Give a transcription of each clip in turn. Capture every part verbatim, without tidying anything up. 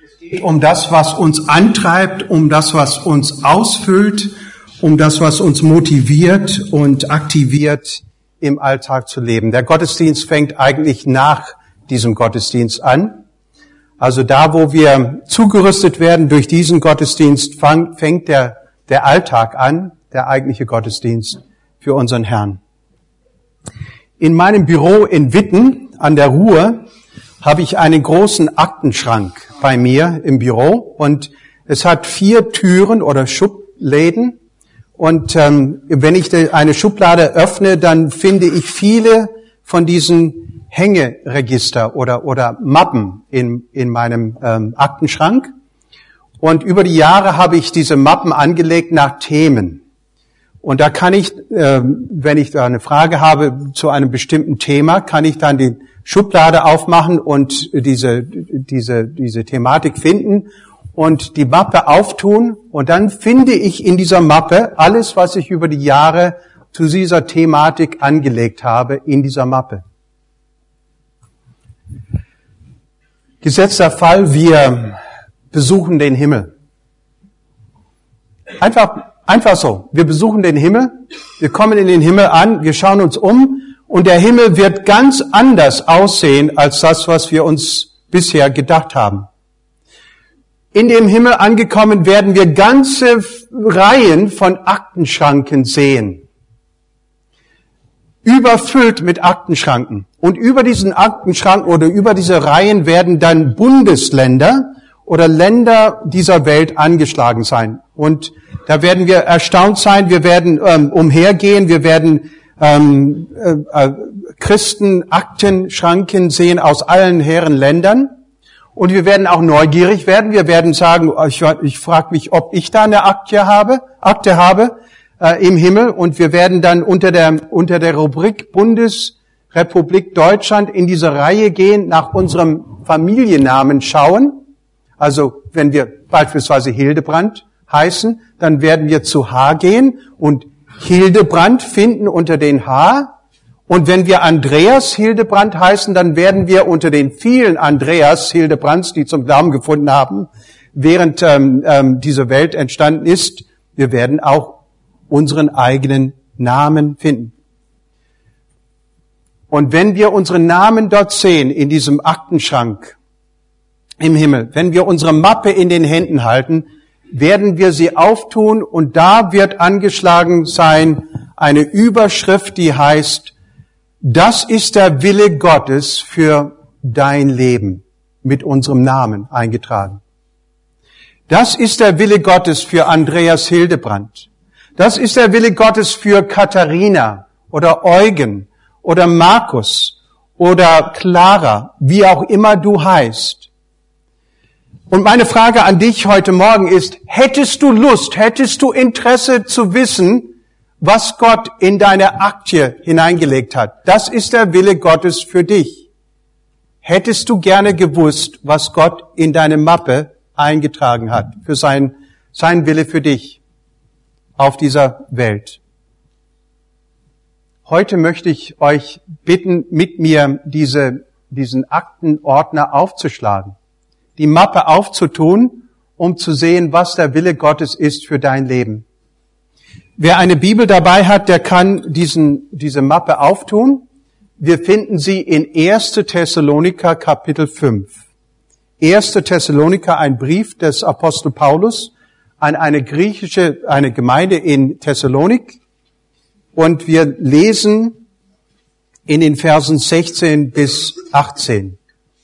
Es geht um das, was uns antreibt, um das, was uns ausfüllt, um das, was uns motiviert und aktiviert, im Alltag zu leben. Der Gottesdienst fängt eigentlich nach diesem Gottesdienst an. Also da, wo wir zugerüstet werden durch diesen Gottesdienst, fängt der, der Alltag an, der eigentliche Gottesdienst für unseren Herrn. In meinem Büro in Witten an der Ruhr habe ich einen großen Aktenschrank bei mir im Büro und es hat vier Türen oder Schubläden. Und ähm, wenn ich eine Schublade öffne, dann finde ich viele von diesen Hängeregister oder oder Mappen in in meinem ähm, Aktenschrank. Und über die Jahre habe ich diese Mappen angelegt nach Themen. Und da kann ich, äh, wenn ich da eine Frage habe zu einem bestimmten Thema, kann ich dann die Schublade aufmachen und diese diese diese Thematik finden und die Mappe auftun, und dann finde ich in dieser Mappe alles, was ich über die Jahre zu dieser Thematik angelegt habe, in dieser Mappe. Gesetzter Fall, wir besuchen den Himmel. Einfach, einfach so. Wir besuchen den Himmel, wir kommen in den Himmel an, wir schauen uns um, und der Himmel wird ganz anders aussehen als das, was wir uns bisher gedacht haben. In dem Himmel angekommen werden wir ganze Reihen von Aktenschranken sehen. Überfüllt mit Aktenschranken. Und über diesen Aktenschranken oder über diese Reihen werden dann Bundesländer oder Länder dieser Welt angeschlagen sein. Und da werden wir erstaunt sein, wir werden ähm, umhergehen, wir werden ähm, äh, Christen-Aktenschranken sehen aus allen Herren Ländern. Und wir werden auch neugierig werden. Wir werden sagen, ich, ich frage mich, ob ich da eine Akte habe, Akte habe äh, im Himmel. Und wir werden dann unter der unter der Rubrik Bundesrepublik Deutschland in diese Reihe gehen, nach unserem Familiennamen schauen. Also wenn wir beispielsweise Hildebrand heißen, dann werden wir zu H gehen und Hildebrand finden unter den H. Und wenn wir Andreas Hildebrand heißen, dann werden wir unter den vielen Andreas Hildebrands, die zum Glauben gefunden haben, während ähm, ähm, diese Welt entstanden ist, wir werden auch unseren eigenen Namen finden. Und wenn wir unseren Namen dort sehen, in diesem Aktenschrank im Himmel, wenn wir unsere Mappe in den Händen halten, werden wir sie auftun, und da wird angeschlagen sein eine Überschrift, die heißt: Das ist der Wille Gottes für dein Leben, mit unserem Namen eingetragen. Das ist der Wille Gottes für Andreas Hildebrand. Das ist der Wille Gottes für Katharina oder Eugen oder Markus oder Clara, wie auch immer du heißt. Und meine Frage an dich heute Morgen ist, hättest du Lust, hättest du Interesse zu wissen, was Gott in deine Aktie hineingelegt hat? Das ist der Wille Gottes für dich. Hättest du gerne gewusst, was Gott in deine Mappe eingetragen hat, für sein, sein Wille für dich auf dieser Welt? Heute möchte ich euch bitten, mit mir diese, diesen Aktenordner aufzuschlagen, die Mappe aufzutun, um zu sehen, was der Wille Gottes ist für dein Leben. Wer eine Bibel dabei hat, der kann diesen, diese Mappe auftun. Wir finden sie in erster Thessaloniker Kapitel fünf. erster Thessaloniker, ein Brief des Apostel Paulus an eine griechische, eine Gemeinde in Thessalonik. Und wir lesen in den Versen sechzehn bis achtzehn.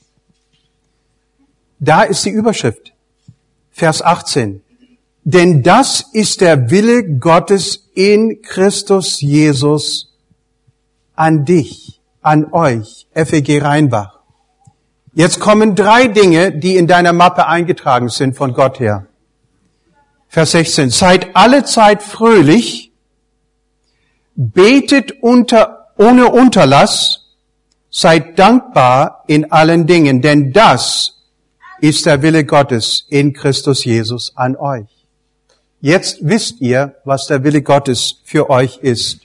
Da ist die Überschrift. Vers achtzehn. Denn das ist der Wille Gottes in Christus Jesus an dich, an euch, F E G Rheinbach. Jetzt kommen drei Dinge, die in deiner Mappe eingetragen sind von Gott her. Vers sechzehn. Seid alle Zeit fröhlich, betet unter, ohne Unterlass, seid dankbar in allen Dingen, denn das ist der Wille Gottes in Christus Jesus an euch. Jetzt wisst ihr, was der Wille Gottes für euch ist.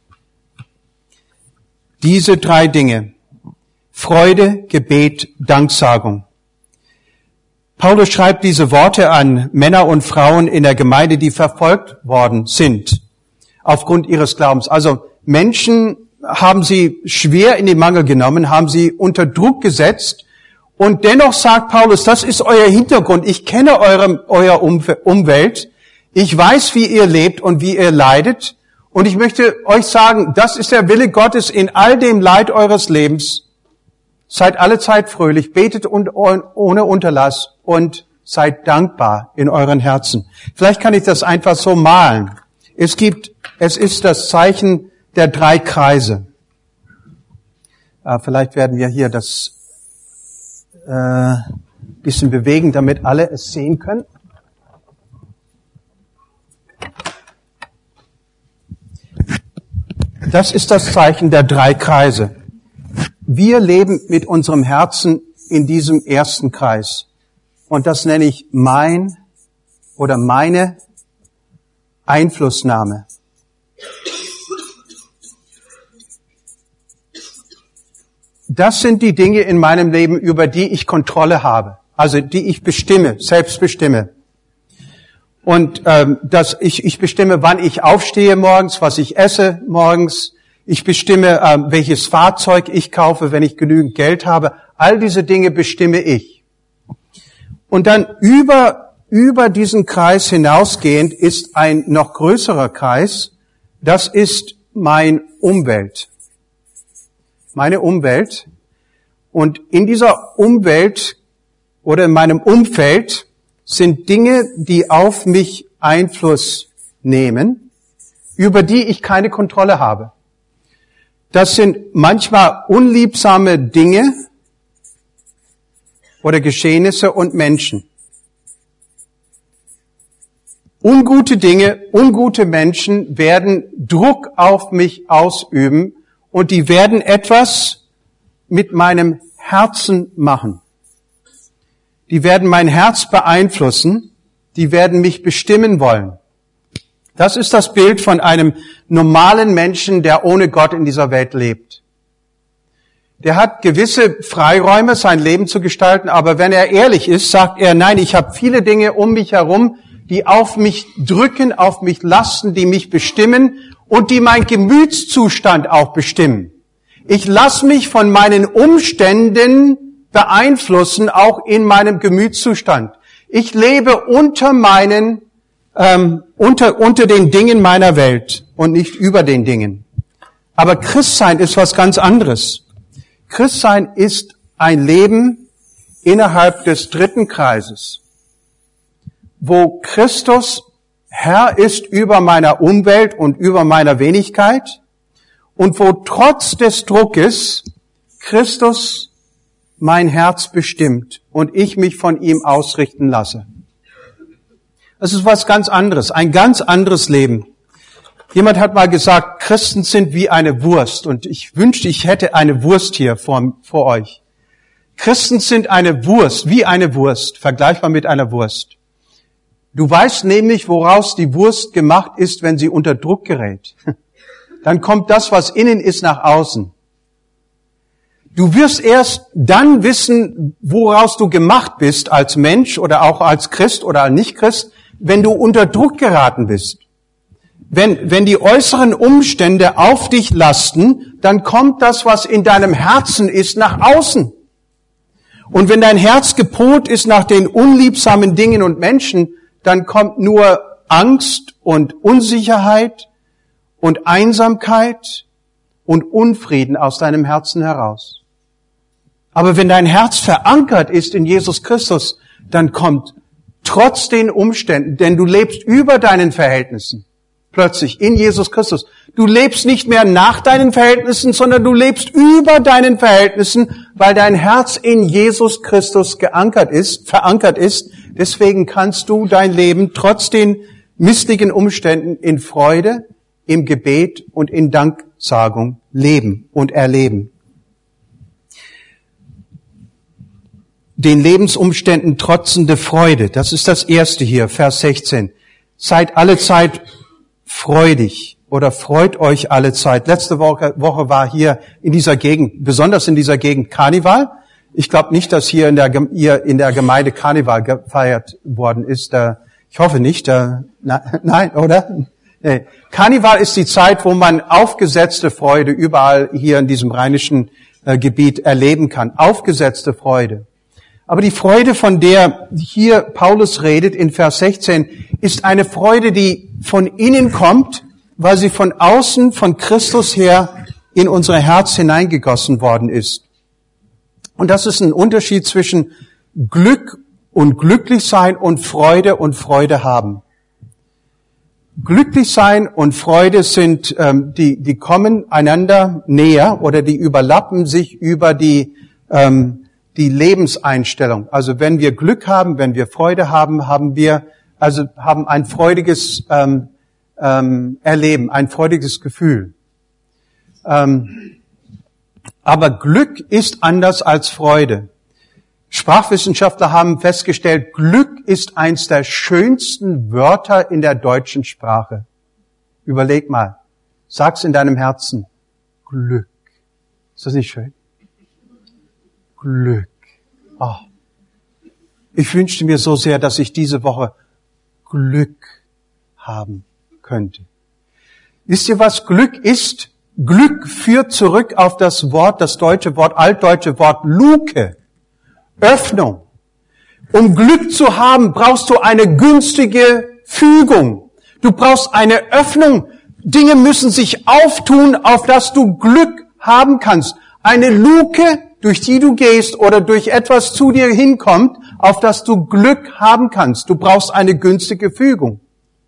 Diese drei Dinge: Freude, Gebet, Danksagung. Paulus schreibt diese Worte an Männer und Frauen in der Gemeinde, die verfolgt worden sind aufgrund ihres Glaubens. Also Menschen haben sie schwer in den Mangel genommen, haben sie unter Druck gesetzt. Und dennoch sagt Paulus, das ist euer Hintergrund. Ich kenne eure, euer Umwelt. Ich weiß, wie ihr lebt und wie ihr leidet. Und ich möchte euch sagen, das ist der Wille Gottes in all dem Leid eures Lebens. Seid alle Zeit fröhlich, betet ohne Unterlass und seid dankbar in euren Herzen. Vielleicht kann ich das einfach so malen. Es gibt, es ist das Zeichen der drei Kreise. Äh, vielleicht werden wir hier das äh, bisschen bewegen, damit alle es sehen können. Das ist das Zeichen der drei Kreise. Wir leben mit unserem Herzen in diesem ersten Kreis. Und das nenne ich mein oder meine Einflussnahme. Das sind die Dinge in meinem Leben, über die ich Kontrolle habe, also die ich bestimme, selbst bestimme. Und ähm, dass ich, ich bestimme, wann ich aufstehe morgens, was ich esse morgens. Ich bestimme, ähm, welches Fahrzeug ich kaufe, wenn ich genügend Geld habe. All diese Dinge bestimme ich. Und dann über über diesen Kreis hinausgehend ist ein noch größerer Kreis. Das ist mein Umwelt. Meine Umwelt. Und in dieser Umwelt oder in meinem Umfeld sind Dinge, die auf mich Einfluss nehmen, über die ich keine Kontrolle habe. Das sind manchmal unliebsame Dinge oder Geschehnisse und Menschen. Ungute Dinge, ungute Menschen werden Druck auf mich ausüben und die werden etwas mit meinem Herzen machen. Die werden mein Herz beeinflussen, die werden mich bestimmen wollen. Das ist das Bild von einem normalen Menschen, der ohne Gott in dieser Welt lebt. Der hat gewisse Freiräume, sein Leben zu gestalten, aber wenn er ehrlich ist, sagt er, nein, ich habe viele Dinge um mich herum, die auf mich drücken, auf mich lasten, die mich bestimmen und die meinen Gemütszustand auch bestimmen. Ich lasse mich von meinen Umständen beeinflussen, auch in meinem Gemütszustand. Ich lebe unter meinen, ähm, unter, unter den Dingen meiner Welt und nicht über den Dingen. Aber Christsein ist was ganz anderes. Christsein ist ein Leben innerhalb des dritten Kreises, wo Christus Herr ist über meiner Umwelt und über meiner Wenigkeit und wo trotz des Druckes Christus mein Herz bestimmt und ich mich von ihm ausrichten lasse. Das ist was ganz anderes, ein ganz anderes Leben. Jemand hat mal gesagt, Christen sind wie eine Wurst und ich wünschte, ich hätte eine Wurst hier vor, vor euch. Christen sind eine Wurst, wie eine Wurst, vergleichbar mit einer Wurst. Du weißt nämlich, woraus die Wurst gemacht ist, wenn sie unter Druck gerät. Dann kommt das, was innen ist, nach außen. Du wirst erst dann wissen, woraus du gemacht bist als Mensch oder auch als Christ oder als Nicht-Christ, wenn du unter Druck geraten bist. Wenn, wenn die äußeren Umstände auf dich lasten, dann kommt das, was in deinem Herzen ist, nach außen. Und wenn dein Herz gepolt ist nach den unliebsamen Dingen und Menschen, dann kommt nur Angst und Unsicherheit und Einsamkeit und Unfrieden aus deinem Herzen heraus. Aber wenn dein Herz verankert ist in Jesus Christus, dann kommt trotz den Umständen, denn du lebst über deinen Verhältnissen, plötzlich in Jesus Christus. Du lebst nicht mehr nach deinen Verhältnissen, sondern du lebst über deinen Verhältnissen, weil dein Herz in Jesus Christus geankert ist, verankert ist. Deswegen kannst du dein Leben trotz den misslichen Umständen in Freude, im Gebet und in Danksagung leben und erleben. Den Lebensumständen trotzende Freude, das ist das erste hier, Vers sechzehn. Seid alle Zeit freudig oder freut euch alle Zeit. Letzte Woche, Woche war hier in dieser Gegend, besonders in dieser Gegend Karneval. Ich glaube nicht, dass hier in der, hier in der Gemeinde Karneval gefeiert worden ist. Ich hoffe nicht. Nein, oder? Nee. Karneval ist die Zeit, wo man aufgesetzte Freude überall hier in diesem rheinischen Gebiet erleben kann. Aufgesetzte Freude. Aber die Freude, von der hier Paulus redet in Vers sechzehn, ist eine Freude, die von innen kommt, weil sie von außen, von Christus her in unser Herz hineingegossen worden ist. Und das ist ein Unterschied zwischen Glück und glücklich sein und Freude und Freude haben. Glücklich sein und Freude sind, ähm, die, die kommen einander näher oder die überlappen sich über die, ähm, die Lebenseinstellung. Also wenn wir Glück haben, wenn wir Freude haben, haben wir, also haben ein freudiges ähm, ähm, Erleben, ein freudiges Gefühl. Ähm, aber Glück ist anders als Freude. Sprachwissenschaftler haben festgestellt, Glück ist eins der schönsten Wörter in der deutschen Sprache. Überleg mal, sag's in deinem Herzen. Glück. Ist das nicht schön? Glück. Oh. Ich wünschte mir so sehr, dass ich diese Woche Glück haben könnte. Wisst ihr, was Glück ist? Glück führt zurück auf das Wort, das deutsche Wort, altdeutsche Wort Luke. Öffnung. Um Glück zu haben, brauchst du eine günstige Fügung. Du brauchst eine Öffnung. Dinge müssen sich auftun, auf das du Glück haben kannst. Eine Luke, durch die du gehst oder durch etwas zu dir hinkommt, auf das du Glück haben kannst. Du brauchst eine günstige Fügung.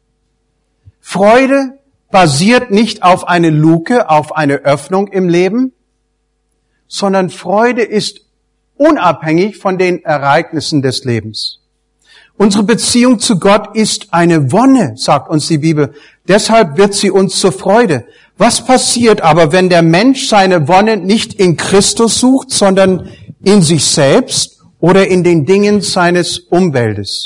Freude basiert nicht auf eine Luke, auf eine Öffnung im Leben, sondern Freude ist unabhängig von den Ereignissen des Lebens. Unsere Beziehung zu Gott ist eine Wonne, sagt uns die Bibel. Deshalb wird sie uns zur Freude. Was passiert aber, wenn der Mensch seine Wonne nicht in Christus sucht, sondern in sich selbst oder in den Dingen seines Umfeldes?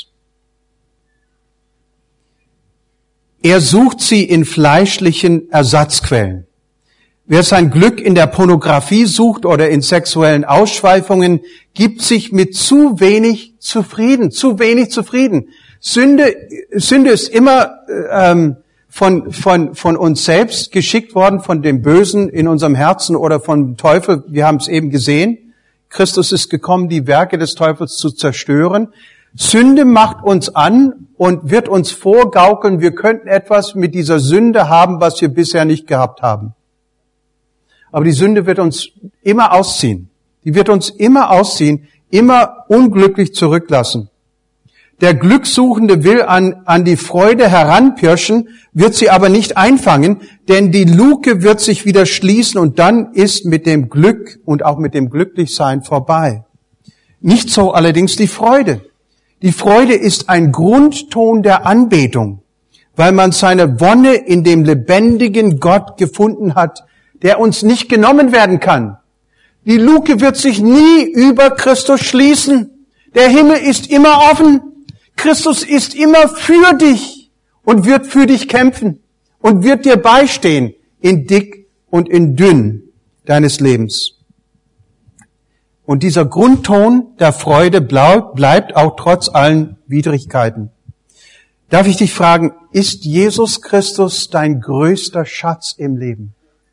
Er sucht sie in fleischlichen Ersatzquellen. Wer sein Glück in der Pornografie sucht oder in sexuellen Ausschweifungen, gibt sich mit zu wenig zufrieden, zu wenig zufrieden. Sünde, Sünde ist immer ähm, von von von uns selbst geschickt worden, von dem Bösen in unserem Herzen oder vom Teufel. Wir haben es eben gesehen. Christus ist gekommen, die Werke des Teufels zu zerstören. Sünde macht uns an und wird uns vorgaukeln, wir könnten etwas mit dieser Sünde haben, was wir bisher nicht gehabt haben. Aber die Sünde wird uns immer ausziehen. Die wird uns immer ausziehen, immer unglücklich zurücklassen. Der Glückssuchende will an, an die Freude heranpirschen, wird sie aber nicht einfangen, denn die Luke wird sich wieder schließen und dann ist mit dem Glück und auch mit dem Glücklichsein vorbei. Nicht so allerdings die Freude. Die Freude ist ein Grundton der Anbetung, weil man seine Wonne in dem lebendigen Gott gefunden hat, der uns nicht genommen werden kann. Die Luke wird sich nie über Christus schließen. Der Himmel ist immer offen. Christus ist immer für dich und wird für dich kämpfen und wird dir beistehen in dick und in dünn deines Lebens. Und dieser Grundton der Freude bleibt auch trotz allen Widrigkeiten. Darf ich dich fragen, ist Jesus Christus dein größter Schatz im Leben?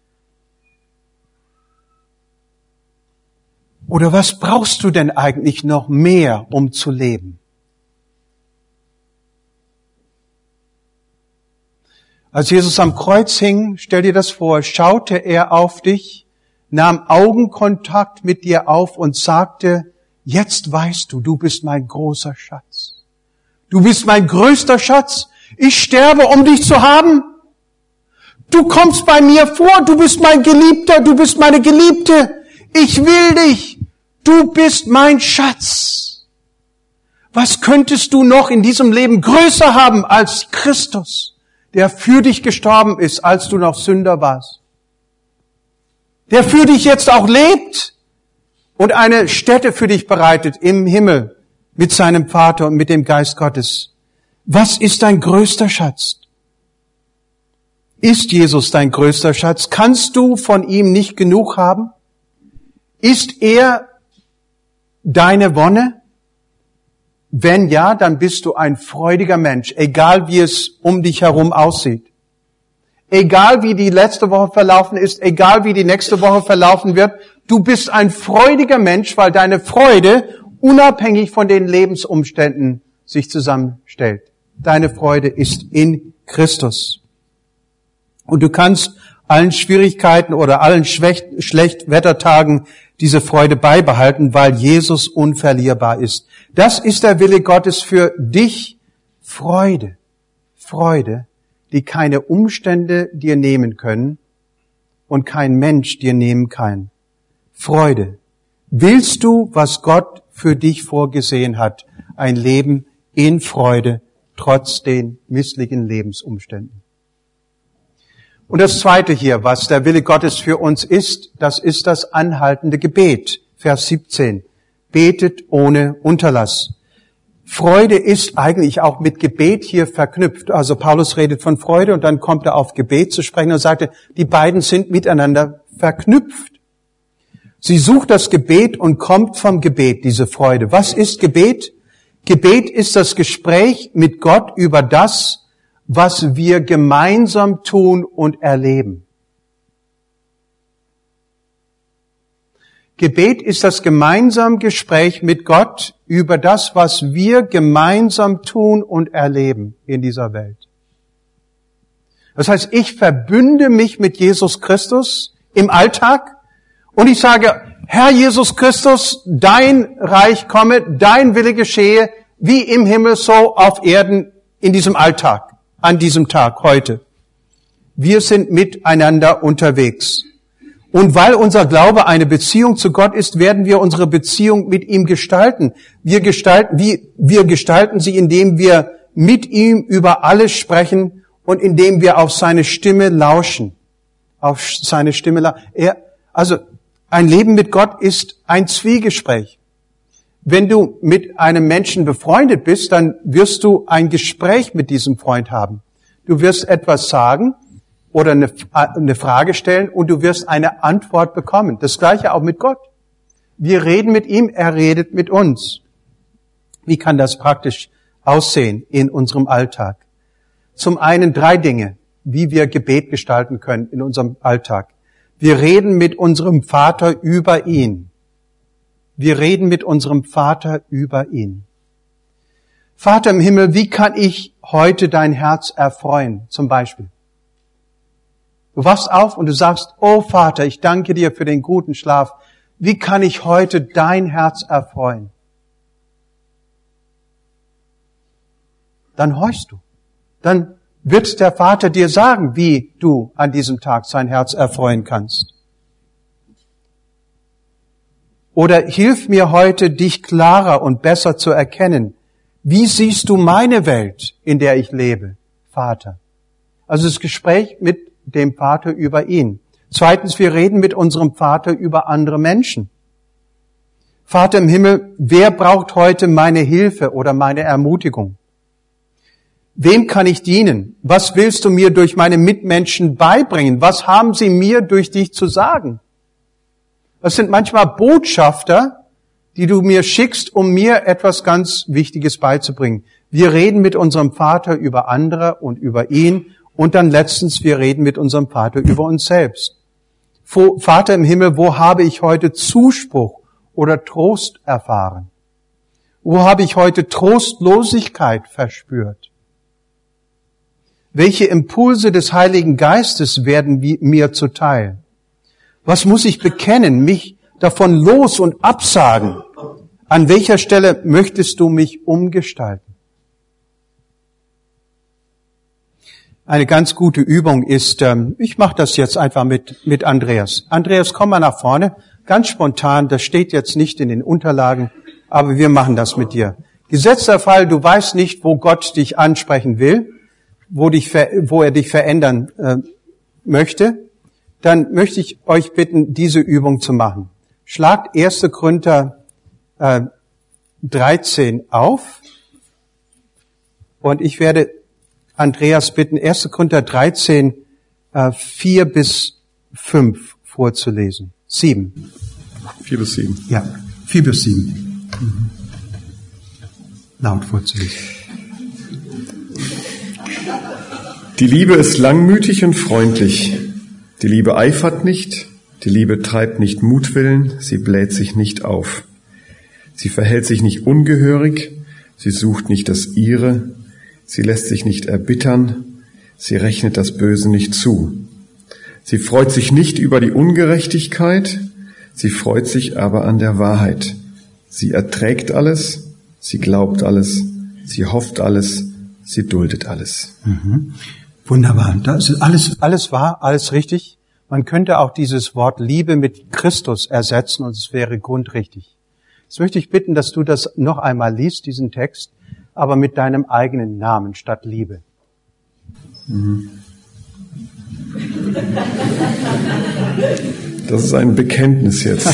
Oder was brauchst du denn eigentlich noch mehr, um zu leben? Als Jesus am Kreuz hing, stell dir das vor, schaute er auf dich, nahm Augenkontakt mit dir auf und sagte, jetzt weißt du, du bist mein großer Schatz. Du bist mein größter Schatz. Ich sterbe, um dich zu haben. Du kommst bei mir vor, du bist mein Geliebter, du bist meine Geliebte. Ich will dich. Du bist mein Schatz. Was könntest du noch in diesem Leben größer haben als Christus, der für dich gestorben ist, als du noch Sünder warst? Der für dich jetzt auch lebt und eine Stätte für dich bereitet im Himmel mit seinem Vater und mit dem Geist Gottes. Was ist dein größter Schatz? Ist Jesus dein größter Schatz? Kannst du von ihm nicht genug haben? Ist er deine Wonne? Wenn ja, dann bist du ein freudiger Mensch, egal wie es um dich herum aussieht. Egal wie die letzte Woche verlaufen ist, egal wie die nächste Woche verlaufen wird, du bist ein freudiger Mensch, weil deine Freude unabhängig von den Lebensumständen sich zusammenstellt. Deine Freude ist in Christus. Und du kannst allen Schwierigkeiten oder allen Schlechtwettertagen diese Freude beibehalten, weil Jesus unverlierbar ist. Das ist der Wille Gottes für dich. Freude. Freude, die keine Umstände dir nehmen können und kein Mensch dir nehmen kann. Freude. Willst du, was Gott für dich vorgesehen hat, ein Leben in Freude, trotz den misslichen Lebensumständen? Und das Zweite hier, was der Wille Gottes für uns ist, das ist das anhaltende Gebet. Vers siebzehn. Betet ohne Unterlass. Freude ist eigentlich auch mit Gebet hier verknüpft. Also Paulus redet von Freude und dann kommt er auf Gebet zu sprechen und sagte, die beiden sind miteinander verknüpft. Sie sucht das Gebet und kommt vom Gebet, diese Freude. Was ist Gebet? Gebet ist das Gespräch mit Gott über das, was wir gemeinsam tun und erleben. Gebet ist das gemeinsame Gespräch mit Gott über das, was wir gemeinsam tun und erleben in dieser Welt. Das heißt, ich verbünde mich mit Jesus Christus im Alltag und ich sage, Herr Jesus Christus, dein Reich komme, dein Wille geschehe, wie im Himmel so auf Erden in diesem Alltag. An diesem Tag, heute. Wir sind miteinander unterwegs. Und weil unser Glaube eine Beziehung zu Gott ist, werden wir unsere Beziehung mit ihm gestalten. Wir gestalten, wie, wir gestalten sie, indem wir mit ihm über alles sprechen und indem wir auf seine Stimme lauschen. Auf seine Stimme lauschen. Er, also, ein Leben mit Gott ist ein Zwiegespräch. Wenn du mit einem Menschen befreundet bist, dann wirst du ein Gespräch mit diesem Freund haben. Du wirst etwas sagen oder eine, eine Frage stellen und du wirst eine Antwort bekommen. Das Gleiche auch mit Gott. Wir reden mit ihm, er redet mit uns. Wie kann das praktisch aussehen in unserem Alltag? Zum einen drei Dinge, wie wir Gebet gestalten können in unserem Alltag. Wir reden mit unserem Vater über ihn. Wir reden mit unserem Vater über ihn. Vater im Himmel, wie kann ich heute dein Herz erfreuen, zum Beispiel? Du wachst auf und du sagst, oh Vater, ich danke dir für den guten Schlaf. Wie kann ich heute dein Herz erfreuen? Dann horchst du. Dann wird der Vater dir sagen, wie du an diesem Tag sein Herz erfreuen kannst. Oder hilf mir heute, dich klarer und besser zu erkennen. Wie siehst du meine Welt, in der ich lebe, Vater? Also das Gespräch mit dem Vater über ihn. Zweitens, wir reden mit unserem Vater über andere Menschen. Vater im Himmel, wer braucht heute meine Hilfe oder meine Ermutigung? Wem kann ich dienen? Was willst du mir durch meine Mitmenschen beibringen? Was haben sie mir durch dich zu sagen? Das sind manchmal Botschafter, die du mir schickst, um mir etwas ganz Wichtiges beizubringen. Wir reden mit unserem Vater über andere und über ihn. Und dann letztens, wir reden mit unserem Vater über uns selbst. Vater im Himmel, wo habe ich heute Zuspruch oder Trost erfahren? Wo habe ich heute Trostlosigkeit verspürt? Welche Impulse des Heiligen Geistes werden mir zuteil? Was muss ich bekennen, mich davon los und absagen? An welcher Stelle möchtest du mich umgestalten? Eine ganz gute Übung ist, ähm, ich mache das jetzt einfach mit mit Andreas. Andreas, komm mal nach vorne, ganz spontan, das steht jetzt nicht in den Unterlagen, aber wir machen das mit dir. Gesetzter Fall, du weißt nicht, wo Gott dich ansprechen will, wo, dich, wo er dich verändern äh, möchte, dann möchte ich euch bitten, diese Übung zu machen. Schlagt erster Korinther äh, dreizehn auf und ich werde Andreas bitten, erster Korinther dreizehn, äh, vier bis fünf vorzulesen. sieben. vier bis sieben. Ja, vier bis sieben. Mhm. Laut vorzulesen. Die Liebe ist langmütig und freundlich. Die Liebe eifert nicht. Die Liebe treibt nicht Mutwillen. Sie bläht sich nicht auf. Sie verhält sich nicht ungehörig. Sie sucht nicht das Ihre. Sie lässt sich nicht erbittern. Sie rechnet das Böse nicht zu. Sie freut sich nicht über die Ungerechtigkeit. Sie freut sich aber an der Wahrheit. Sie erträgt alles. Sie glaubt alles. Sie hofft alles. Sie duldet alles. Mhm. Wunderbar. Das ist alles, alles wahr, alles richtig. Man könnte auch dieses Wort Liebe mit Christus ersetzen und es wäre grundrichtig. Jetzt möchte ich bitten, dass du das noch einmal liest, diesen Text, aber mit deinem eigenen Namen statt Liebe. Mhm. Das ist ein Bekenntnis jetzt.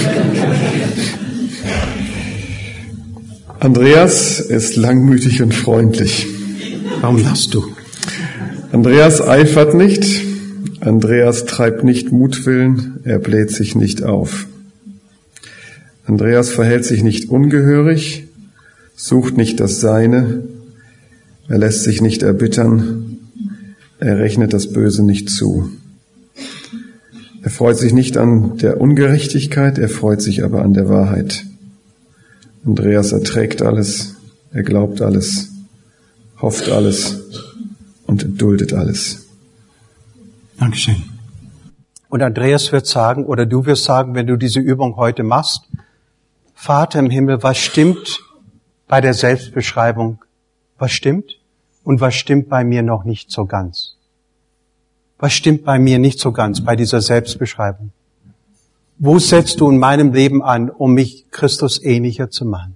Andreas ist langmütig und freundlich. Warum lachst du? Andreas eifert nicht, Andreas treibt nicht Mutwillen, er bläht sich nicht auf. Andreas verhält sich nicht ungehörig, sucht nicht das Seine, er lässt sich nicht erbittern, er rechnet das Böse nicht zu. Er freut sich nicht an der Ungerechtigkeit, er freut sich aber an der Wahrheit. Andreas erträgt alles, er glaubt alles, hofft alles und duldet alles. Dankeschön. Und Andreas wird sagen, oder du wirst sagen, wenn du diese Übung heute machst, Vater im Himmel, was stimmt bei der Selbstbeschreibung? Was stimmt? Und was stimmt bei mir noch nicht so ganz? Was stimmt bei mir nicht so ganz bei dieser Selbstbeschreibung? Wo setzt du in meinem Leben an, um mich Christus ähnlicher zu machen?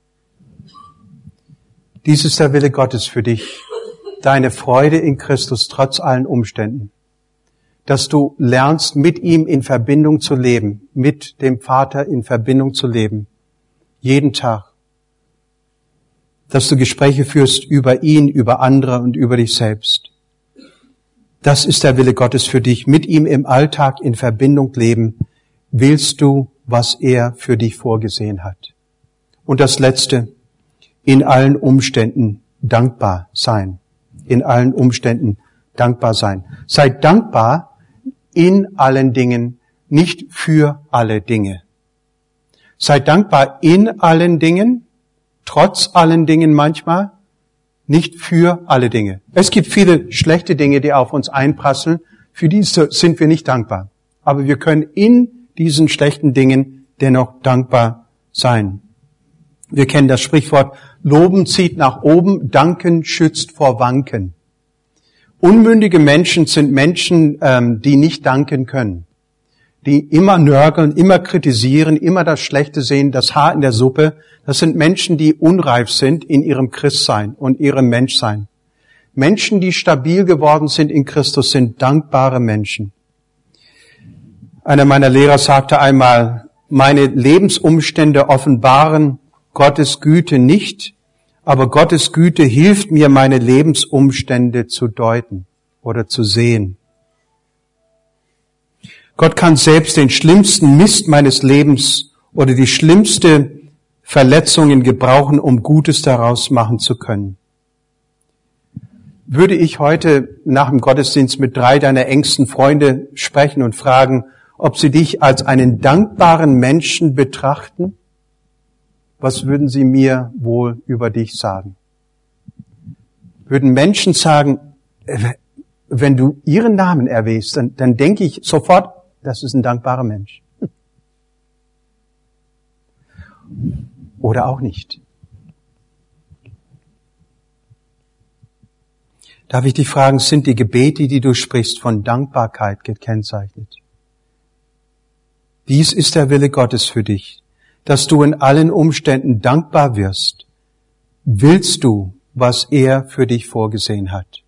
Dies ist der Wille Gottes für dich. Deine Freude in Christus trotz allen Umständen. Dass du lernst, mit ihm in Verbindung zu leben, mit dem Vater in Verbindung zu leben. Jeden Tag. Dass du Gespräche führst über ihn, über andere und über dich selbst. Das ist der Wille Gottes für dich. Mit ihm im Alltag in Verbindung leben. Willst du, was er für dich vorgesehen hat. Und das Letzte, in allen Umständen dankbar sein. In allen Umständen dankbar sein. Sei dankbar in allen Dingen, nicht für alle Dinge. Sei dankbar in allen Dingen, trotz allen Dingen manchmal, nicht für alle Dinge. Es gibt viele schlechte Dinge, die auf uns einprasseln, für die sind wir nicht dankbar. Aber wir können in diesen schlechten Dingen dennoch dankbar sein. Wir kennen das Sprichwort, Loben zieht nach oben, Danken schützt vor Wanken. Unmündige Menschen sind Menschen, ähm, die nicht danken können, die immer nörgeln, immer kritisieren, immer das Schlechte sehen, das Haar in der Suppe. Das sind Menschen, die unreif sind in ihrem Christsein und ihrem Menschsein. Menschen, die stabil geworden sind in Christus, sind dankbare Menschen. Einer meiner Lehrer sagte einmal, meine Lebensumstände offenbaren Gottes Güte nicht, aber Gottes Güte hilft mir, meine Lebensumstände zu deuten oder zu sehen. Gott kann selbst den schlimmsten Mist meines Lebens oder die schlimmste Verletzungen gebrauchen, um Gutes daraus machen zu können. Würde ich heute nach dem Gottesdienst mit drei deiner engsten Freunde sprechen und fragen, ob sie dich als einen dankbaren Menschen betrachten, was würden sie mir wohl über dich sagen? Würden Menschen sagen, wenn du ihren Namen erwähnst, dann, dann denke ich sofort, das ist ein dankbarer Mensch. Oder auch nicht. Darf ich dich fragen, sind die Gebete, die du sprichst, von Dankbarkeit gekennzeichnet? Dies ist der Wille Gottes für dich, dass du in allen Umständen dankbar wirst. Willst du, was er für dich vorgesehen hat?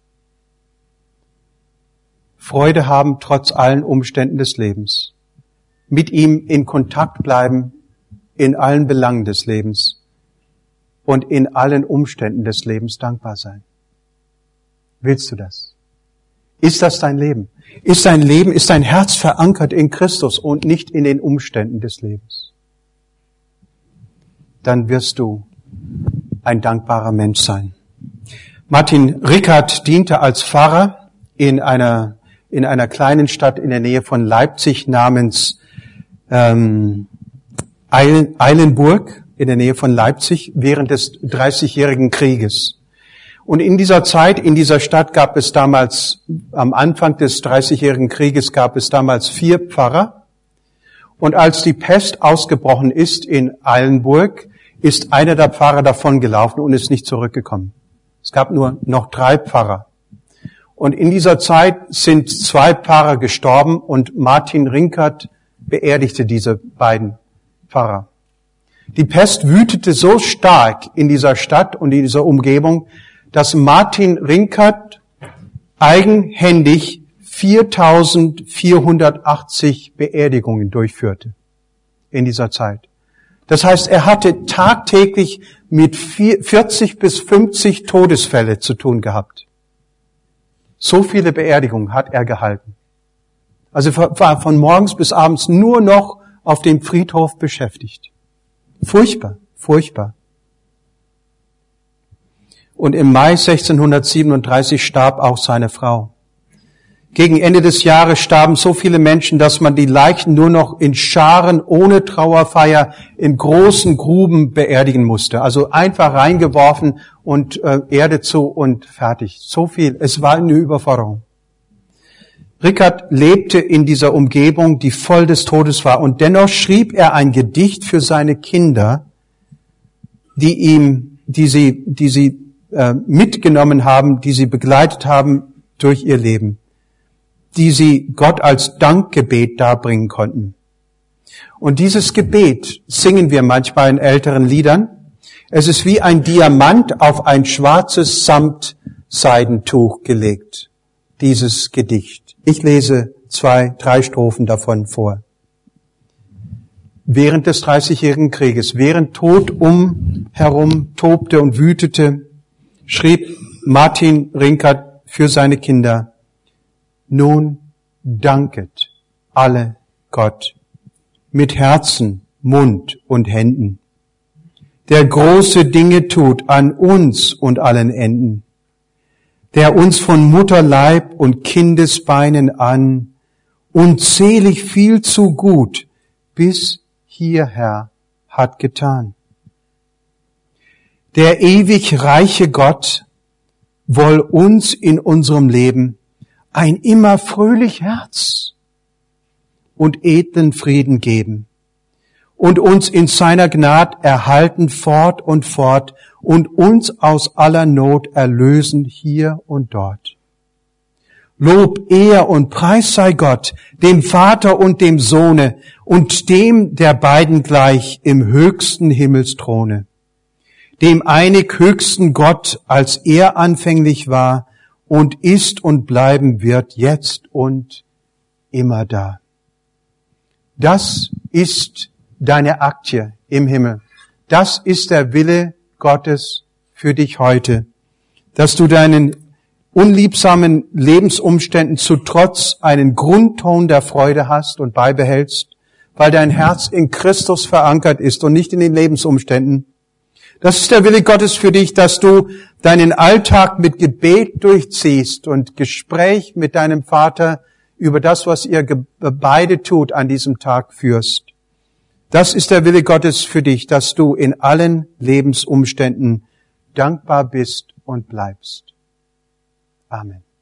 Freude haben trotz allen Umständen des Lebens. Mit ihm in Kontakt bleiben in allen Belangen des Lebens und in allen Umständen des Lebens dankbar sein. Willst du das? Ist das dein Leben? Ist dein Leben, ist dein Herz verankert in Christus und nicht in den Umständen des Lebens? dann wirst du ein dankbarer Mensch sein. Martin Rickert diente als Pfarrer in einer in einer kleinen Stadt in der Nähe von Leipzig namens ähm, Eilenburg, in der Nähe von Leipzig, während des Dreißigjährigen Krieges. Und in dieser Zeit, in dieser Stadt gab es damals, am Anfang des Dreißigjährigen Krieges gab es damals vier Pfarrer. Und als die Pest ausgebrochen ist in Eilenburg, ist einer der Pfarrer davongelaufen und ist nicht zurückgekommen. Es gab nur noch drei Pfarrer. Und in dieser Zeit sind zwei Pfarrer gestorben und Martin Rinkert beerdigte diese beiden Pfarrer. Die Pest wütete so stark in dieser Stadt und in dieser Umgebung, dass Martin Rinkert eigenhändig viertausendvierhundertachtzig Beerdigungen durchführte in dieser Zeit. Das heißt, er hatte tagtäglich mit vierzig bis fünfzig Todesfälle zu tun gehabt. So viele Beerdigungen hat er gehalten. Also war von morgens bis abends nur noch auf dem Friedhof beschäftigt. Furchtbar, furchtbar. Und im Mai sechzehnhundertsiebenunddreißig starb auch seine Frau. Gegen Ende des Jahres starben so viele Menschen, dass man die Leichen nur noch in Scharen ohne Trauerfeier in großen Gruben beerdigen musste. Also einfach reingeworfen und äh, Erde zu und fertig. So viel. Es war eine Überforderung. Rickert lebte in dieser Umgebung, die voll des Todes war. Und dennoch schrieb er ein Gedicht für seine Kinder, die ihm, die sie, die sie äh, mitgenommen haben, die sie begleitet haben durch ihr Leben, die sie Gott als Dankgebet darbringen konnten. Und dieses Gebet singen wir manchmal in älteren Liedern. Es ist wie ein Diamant auf ein schwarzes Samtseidentuch gelegt, dieses Gedicht. Ich lese zwei, drei Strophen davon vor. Während des Dreißigjährigen Krieges, während Tod umherum tobte und wütete, schrieb Martin Rinkert für seine Kinder: Nun danket alle Gott mit Herzen, Mund und Händen, der große Dinge tut an uns und allen Enden, der uns von Mutterleib und Kindesbeinen an unzählig viel zu gut bis hierher hat getan. Der ewig reiche Gott woll uns in unserem Leben ein immer fröhlich Herz und edlen Frieden geben und uns in seiner Gnad erhalten fort und fort und uns aus aller Not erlösen hier und dort. Lob, Ehr und Preis sei Gott, dem Vater und dem Sohne und dem der beiden gleich im höchsten Himmelsthrone, dem einig höchsten Gott, als er anfänglich war und ist und bleiben wird, jetzt und immer da. Das ist deine Aktie im Himmel. Das ist der Wille Gottes für dich heute, dass du deinen unliebsamen Lebensumständen zu Trotz einen Grundton der Freude hast und beibehältst, weil dein Herz in Christus verankert ist und nicht in den Lebensumständen. Das ist der Wille Gottes für dich, dass du deinen Alltag mit Gebet durchziehst und Gespräch mit deinem Vater über das, was ihr beide tut, an diesem Tag führst. Das ist der Wille Gottes für dich, dass du in allen Lebensumständen dankbar bist und bleibst. Amen.